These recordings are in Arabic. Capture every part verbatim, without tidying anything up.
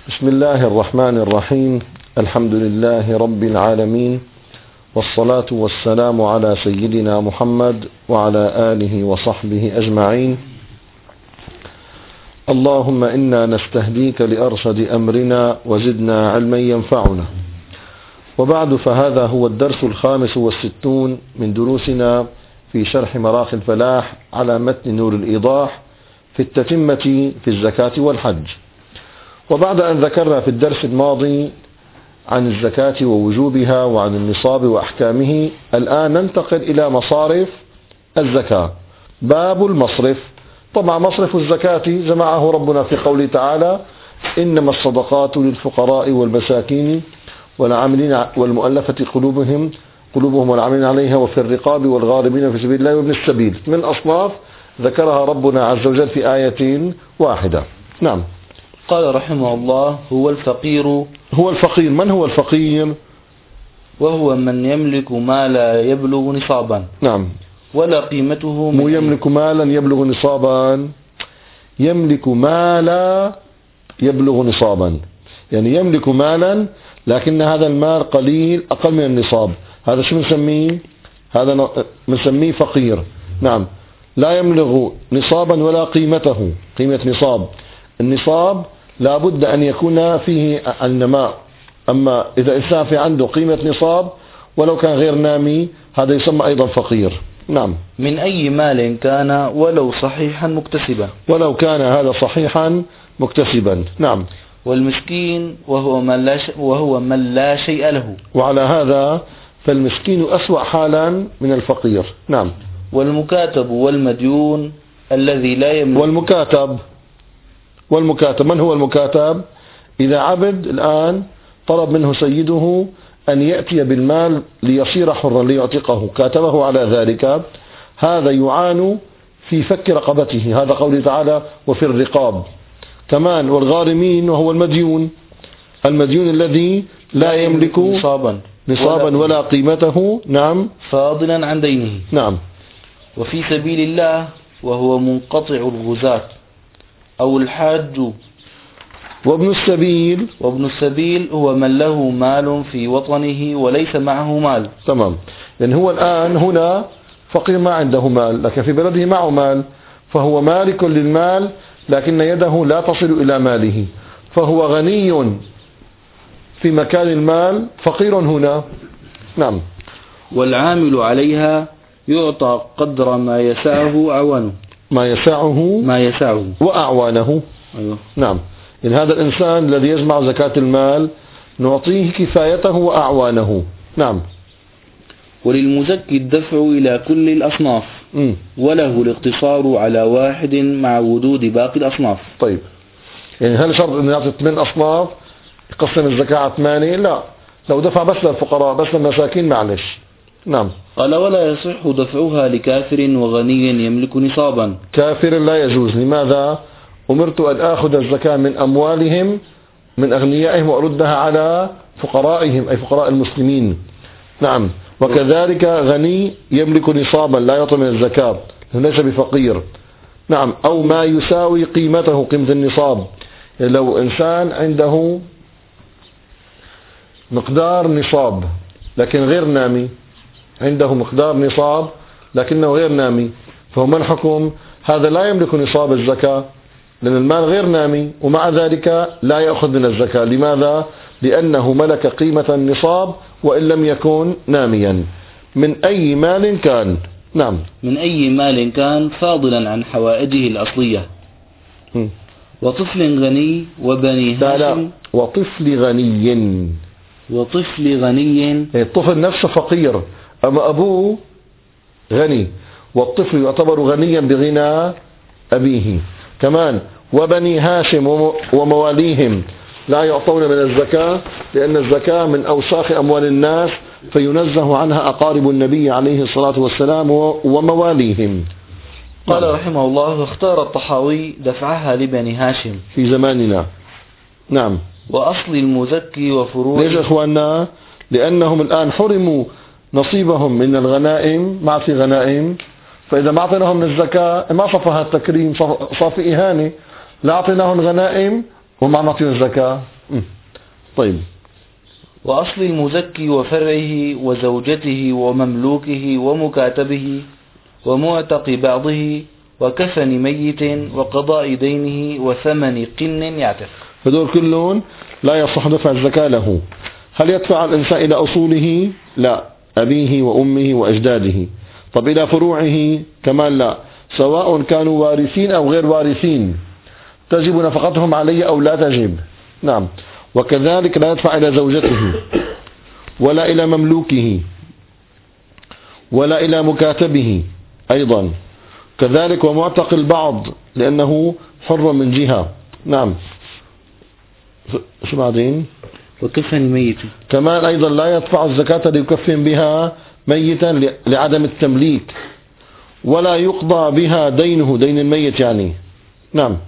بسم الله الرحمن الرحيم. الحمد لله رب العالمين، والصلاة والسلام على سيدنا محمد وعلى آله وصحبه أجمعين. اللهم إنا نستهديك لأرشد أمرنا وزدنا علما ينفعنا. وبعد، فهذا هو الدرس الخامس والستون من دروسنا في شرح مراخي الفلاح على متن نور الإيضاح في التتمة في الزكاة والحج. وبعد أن ذكرنا في الدرس الماضي عن الزكاة ووجوبها وعن النصاب وأحكامه، الآن ننتقل إلى مصارف الزكاة. باب المصرف. طبعا مصرف الزكاة جمعه ربنا في قوله تعالى: إنما الصدقات للفقراء والمساكين والعاملين والمؤلفة قلوبهم قلوبهم والعاملين عليها وفي الرقاب والغارمين في سبيل الله وابن السبيل، من أصناف ذكرها ربنا عز وجل في آية واحدة. نعم. قال رحمه الله: هو الفقير. هو الفقير. من هو الفقير؟ وهو من يملك ما لا يبلغ نصابا. نعم. ولا قيمته مو يملك مالا يبلغ نصابا، يملك ما لا يبلغ نصابا، يعني يملك مالا لكن هذا المال قليل أقل من النصاب، هذا شو بنسميه؟ هذا بنسميه فقير. نعم. لا يبلغ نصابا ولا قيمته، قيمة نصاب. النصاب لا بد أن يكون فيه النماء، أما إذا إنسان في عنده قيمة نصاب ولو كان غير نامي هذا يسمى أيضا فقير. نعم. من أي مال كان ولو صحيحا مكتسبا. ولو كان هذا صحيحا مكتسبا. نعم. والمسكين وهو من لا وهو من لا شيء له. وعلى هذا فالمسكين أسوأ حالا من الفقير. نعم. والمكاتب والمديون الذي لا يملك. والمكاتب والمكاتب من هو المكاتب؟ إذا عبد الآن طلب منه سيده أن يأتي بالمال ليصير حرا ليعتقه، كاتبه على ذلك، هذا يعان في فك رقبته، هذا قوله تعالى: وفي الرقاب. كمان والغارمين وهو المديون، المديون الذي لا يملك نصابا نصابا ولا قيمته. نعم. فاضلا عن دينه. نعم. وفي سبيل الله وهو منقطع الغزاة أو الحاج. وابن السبيل. وابن السبيل هو من له مال في وطنه وليس معه مال. تمام. لأن هو الآن هنا فقير ما عنده مال، لكن في بلده معه مال، فهو مالك للمال لكن يده لا تصل إلى ماله، فهو غني في مكان المال، فقير هنا. نعم. والعامل عليها يعطى قدر ما يسعه أعوانه. ما يسعه ما يسعه وأعوانه. أيوه. نعم. إن هذا الإنسان الذي يجمع زكاة المال نعطيه كفايته وأعوانه. نعم. وللمزكي الدفع إلى كل الأصناف، م. وله الاقتصار على واحد مع وجود باقي الأصناف. طيب، يعني هل شرط أن يعطي ثمان أصناف يقسم الزكاة على ثمانية؟ لا، لو دفع بس للفقراء بس للمساكين معلش. نعم. قال: ولا يصح دفعها لكافر وغني يملك نصابا. كافر لا يجوز. لماذا؟ أمرت أن آخذ الزكاة من أموالهم من أغنيائهم وأردها على فقرائهم، أي فقراء المسلمين. نعم. وكذلك غني يملك نصابا لا يعطي من الزكاة، ليس بفقير. نعم. أو ما يساوي قيمته، قيمة النصاب. لو إنسان عنده مقدار نصاب لكن غير نامي، عنده مقدار نصاب لكنه غير نامي، فهو ما الحكم؟ هذا لا يملك نصاب الزكاة لأن المال غير نامي، ومع ذلك لا يأخذ من الزكاة. لماذا؟ لأنه ملك قيمة النصاب وإن لم يكن ناميا. من أي مال كان. نعم. من أي مال كان فاضلا عن حوائجه الأصلية. م. وطفل غني وبني هاشم. لا لا، وطفل غني. وطفل غني. الطفل نفسه فقير أما أبوه غني، والطفل يعتبر غنيا بغنى أبيه. كمان وبني هاشم ومواليهم لا يعطون من الزكاة، لأن الزكاة من أوساخ أموال الناس فينزه عنها أقارب النبي عليه الصلاة والسلام ومواليهم. قال رحمه الله: واختار الطحاوي دفعها لبني هاشم في زماننا. نعم. وأصل المزكي وفروعه. ليش أخواننا؟ لأنهم الآن حرموا نصيبهم من الغنائم، ما في غنائم، فإذا ما أعطيناهم من الزكاة ما صفها التكريم، صافي إهانة. لا أعطيناهم غنائم وما نعطيهم الزكاة، طيب. وأصل المزكي وفرعه وزوجته ومملوكه ومكاتبه ومعتق بعضه وكفن ميت وقضاء دينه وثمن قن يعتق. هذول كلهم لا يصح دفع الزكاة له. هل يدفع الإنسان إلى أصوله؟ لا، أبيه وأمه وأجداده. طب إلى فروعه كمان لا، سواء كانوا وارثين أو غير وارثين، تجب نفقتهم عليه أو لا تجب. نعم. وكذلك لا يدفع إلى زوجته ولا إلى مملوكه ولا إلى مكاتبه أيضا، كذلك ومعتق البعض لأنه حر من جهة. نعم. شو بعدين؟ وكفن ميت كمان أيضا لا يدفع الزكاة ليكفن بها ميتا لعدم التمليك، ولا يقضى بها دينه، دين الميت يعني. نعم.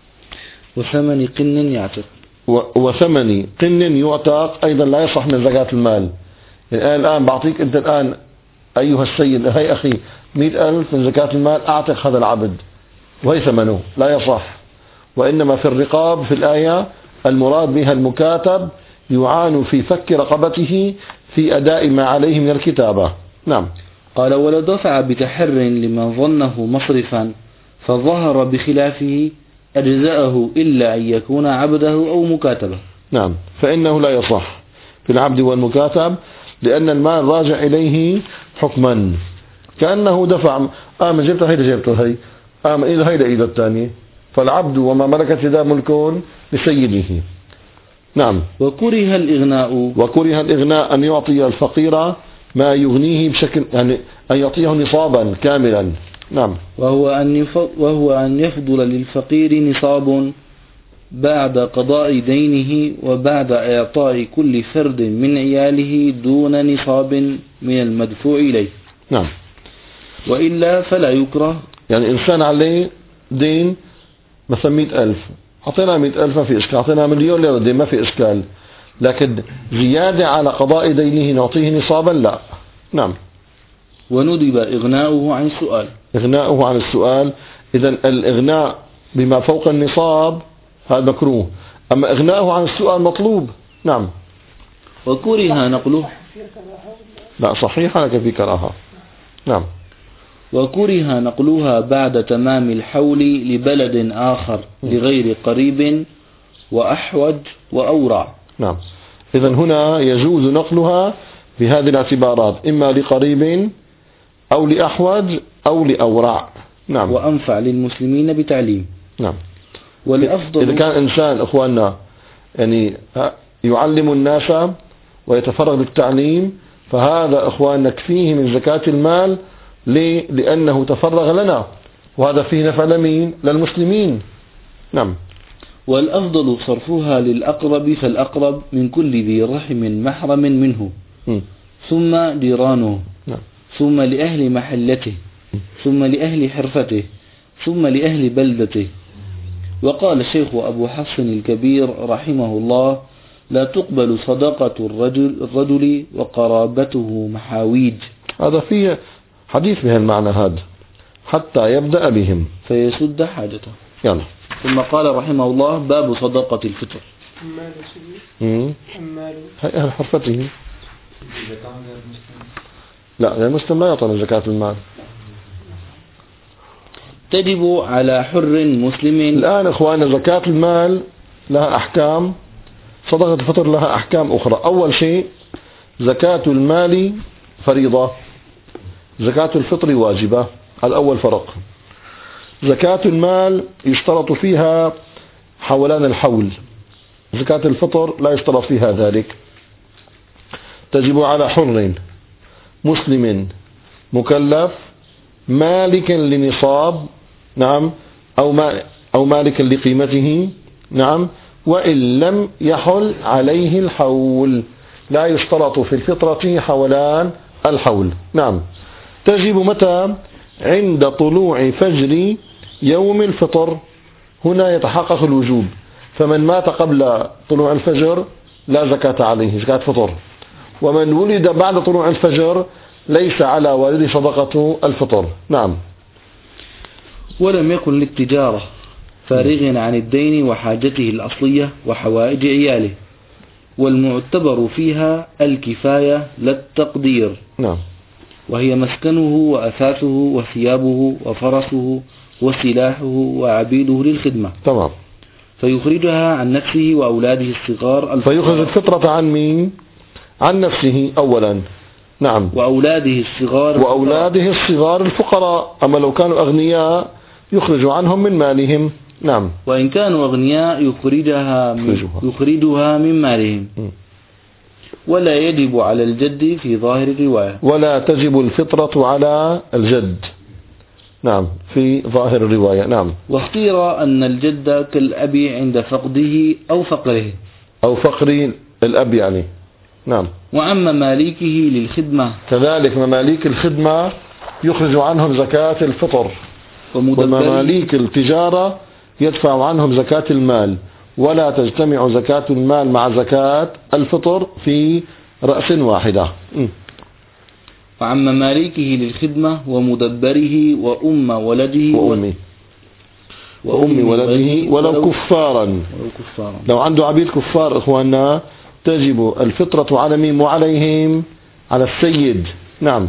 وثمن قن يعتق. وثمن قن يعتق أيضا لا يصح من زكاة المال. يعني الآن بعطيك أنت الآن أيها السيد، هي أخي مئة ألف من زكاة المال، أعتق هذا العبد وهي ثمنه، لا يصح. وإنما في الرقاب في الآية المراد بها المكاتب يعان في فك رقبته في أداء ما عليه من الكتابة. نعم. قال ولو دفع بتحر لمن ظنه مصرفا فظهر بخلافه أجزاءه إلا أن يكون عبده أو مكاتبه. نعم. فإنه لا يصح في العبد والمكاتب، لأن المال راجع إليه حكما، كأنه دفع آمن جبته هيدا جبته هي آمن إذا هيدا إذا الثانية، فالعبد وما ملكت يده ملكون لسيده. نعم. وكره الإغناء. وكره الإغناء أن يعطي الفقير ما يغنيه بشكل، يعني أن يعطيه نصابا كاملا. نعم. وهو أن وهو أن يفضل للفقير نصاب بعد قضاء دينه وبعد إعطاء كل فرد من عياله دون نصاب من المدفوع إليه. نعم. وإلا فلا يكره. يعني إنسان عليه دين مثلا مئة ألف، أعطينا مئة ألف ما في إشكال، أعطينا مليون ليرة دين ما في إشكال، لكن زيادة على قضاء دينه نعطيه نصابا لا. نعم. وندب إغناؤه عن السؤال. إغناؤه عن السؤال، إذا الإغناء بما فوق النصاب هذا مكروه، أما إغناؤه عن السؤال مطلوب. نعم. وكره نقله. لا صحيح لك في كراهة. نعم. وكره نقلها بعد تمام الحول لبلد آخر لغير قريب وأحوج وأورع. نعم. إذا هنا يجوز نقلها بهذه الاعتبارات، إما لقريب أو لأحوج أو لأورع. نعم. وأنفع للمسلمين بتعليم. نعم. والأفضل إذا كان إنسان إخواننا يعني يعلم الناس ويتفرغ للتعليم، فهذا إخواننا كفيه من زكاة المال. ليه؟ لأنه تفرغ لنا، وهذا فيه نفع لمين؟ للمسلمين. نعم. والأفضل صرفها للأقرب فالأقرب من كل ذي رحم محرم منه، م. ثم جيرانه، نعم. ثم لأهل محلته، م. ثم لأهل حرفته، ثم لأهل بلدته. وقال الشيخ أبو حفص الكبير رحمه الله: لا تقبل صدقة الرجل, الرجل وقرابته محاويج. هذا فيه حديث بهالمعنى هذا، حتى يبدأ بهم فيسد حاجته. يلا. ثم قال رحمه الله: باب صدقة الفطر. امم هي أهل حرفته. لا، المسلم لا يعطي زكاة المال. تجب على حر مسلم. الآن إخواننا زكاة المال لها أحكام، صدقة الفطر لها أحكام أخرى. أول شيء زكاة المال فريضة، زكاة الفطر واجبة. الأول فرق. زكاة المال يشترط فيها حولان الحول، زكاة الفطر لا يشترط فيها ذلك. تجب على حر مسلم مكلف مالك لنصاب، نعم، أو ما أو مالك لقيمته، نعم، وإن لم يحل عليه الحول. لا يشترط في الفطرة حولان الحول. نعم. تجب متى؟ عند طلوع فجر يوم الفطر، هنا يتحقق الوجوب. فمن مات قبل طلوع الفجر لا زكاة عليه، زكاة فطر. ومن ولد بعد طلوع الفجر ليس على والده صدقة الفطر. نعم. ولم يكن للتجارة فارغ عن الدين وحاجته الأصلية وحوائج عياله، والمعتبر فيها الكفاية لا التقدير. نعم. وهي مسكنه وأثاثه وثيابه وفرسه وسلاحه وعبيده للخدمة. تمام. فيخرجها عن نفسه وأولاده الصغار الفقراء. فيخرج الفطرة عن مين؟ عن نفسه أولا. نعم. وأولاده الصغار وأولاده الصغار الفقراء. أما لو كانوا أغنياء يخرج عنهم من مالهم. نعم. وإن كانوا أغنياء يخرجها من, يخرجها من مالهم. م. ولا يجب على الجد في ظاهر الرواية. ولا تجب الفطرة على الجد. نعم، في ظاهر الرواية. نعم. واختير أن الجد كالأب عند فقده أو فقره أو فقر الأب يعني. نعم. وأما ماليكه للخدمة كذلك مماليك الخدمة يخرج عنهم زكاة الفطر، ومماليك التجارة يدفع عنهم زكاة المال، ولا تجتمع زكاة المال مع زكاة الفطر في رأس واحدة. م. وعن مماليكه للخدمة ومدبره وأم ولده وأمي وأم ولده ولو كفارا. لو عنده عبيد كفار إخواننا تجب الفطرة على مين وعليهم؟ على السيد. نعم.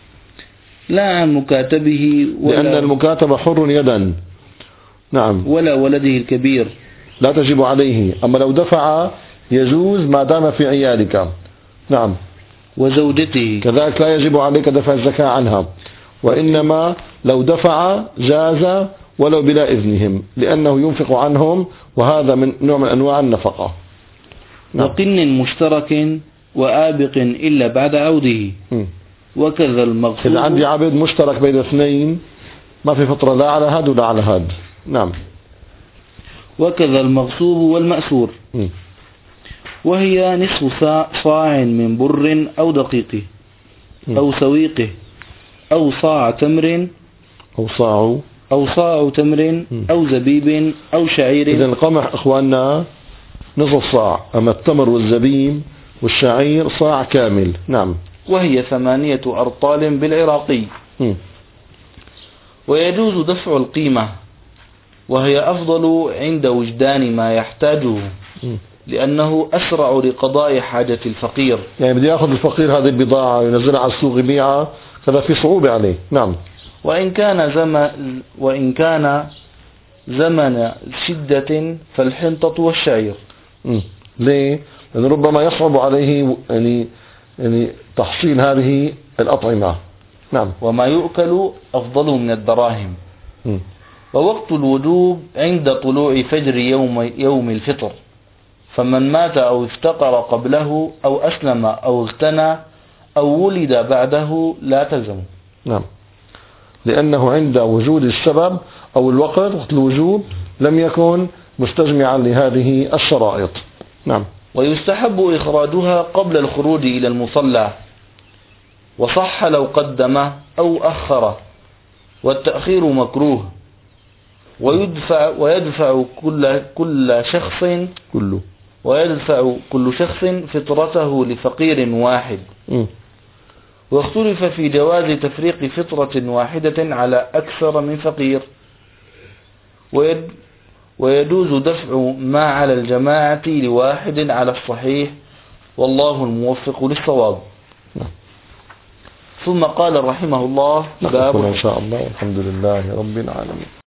لا عن مكاتبه ولا لأن المكاتب حر يدا. نعم. ولا ولده الكبير لا تجب عليه. أما لو دفع يجوز ما دام في عيالك. نعم. وزوجته كذلك لا يجب عليك دفع الزكاة عنها، وإنما لو دفع جاز ولو بلا إذنهم، لأنه ينفق عنهم، وهذا من نوع من أنواع النفقة. نعم. وقن مشترك وآبق إلا بعد عوده. م. وكذا المغصوب. إذا عندي عبد مشترك بين اثنين ما في فطرة لا على هاد ولا على هاد. نعم. وكذا المغصوب والمأسور. م. وهي نصف صاع من بر أو دقيقه أو سويقه أو صاع تمر أو صاع أو صاع تمر أو زبيب أو شعير. إذن القمح إخواننا نصف صاع، أما التمر والزبيب والشعير صاع كامل. نعم. وهي ثمانية أرطال بالعراقي. م. ويجوز دفع القيمة، وهي أفضل عند وجدان ما يحتاجه، م. لأنه أسرع لقضاء حاجة الفقير. يعني بدي يأخذ الفقير هذه البضاعة وينزلها على السوق يبيعها، هذا في صعوبة عليه. نعم. وإن كان زمن وإن كان زمن شدة فالحنطة والشعير. م. ليه؟ لأن ربما يصعب عليه يعني يعني تحصيل هذه الأطعمة. نعم. وما يؤكل أفضل من الدراهم. م. ووقت الوجوب عند طلوع فجر يوم يوم الفطر، فمن مات أو افتقر قبله أو أسلم أو اغتنى أو ولد بعده لا تلزم. نعم. لأنه عند وجود السبب أو الوقت وقت الوجوب لم يكن مستجمعا لهذه الشرائط. نعم. ويستحب إخراجها قبل الخروج إلى المصلى، وصح لو قدم أو أخر، والتأخير مكروه. ويدفع ويدفع كل كل شخص كله ويدفع كل شخص فطرته لفقير واحد. م. واختلف في جواز تفريق فطرة واحدة على أكثر من فقير. ويد ويجوز دفع ما على الجماعة لواحد على الصحيح، والله الموفق للصواب. نعم. ثم قال رحمه الله: باب إن شاء الله. الحمد لله رب العالمين.